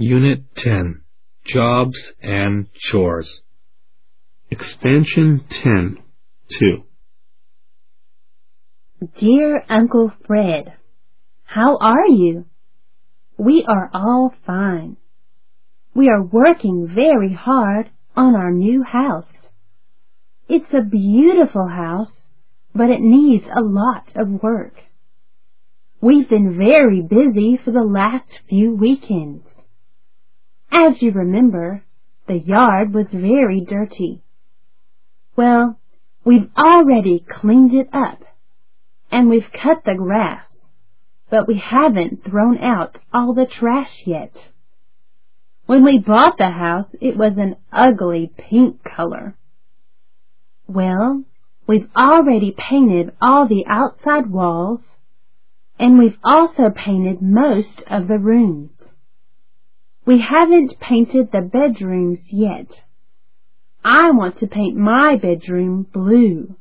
Unit 10, Jobs and Chores. Expansion 10, 2. Dear Uncle Fred, how are you? We are all fine. We are working very hard on our new house. It's a beautiful house, but it needs a lot of work. We've been very busy for the last few weekends. As you remember, the yard was very dirty. Well, we've already cleaned it up, and we've cut the grass, but we haven't thrown out all the trash yet. When we bought the house, it was an ugly pink color. Well, we've already painted all the outside walls, and we've also painted most of the rooms. We haven't painted the bedrooms yet. I want to paint my bedroom blue.